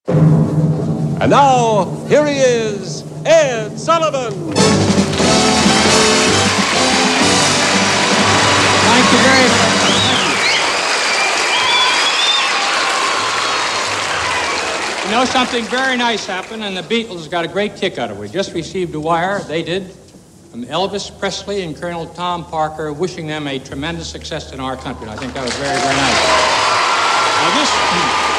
And now, here he is, Ed Sullivan. Thank you very much. You know, something very nice happened, and the Beatles got a great kick out of it. We just received a wire, they did, from Elvis Presley and Colonel Tom Parker, wishing them a tremendous success in our country. And I think that was very, very nice. Now,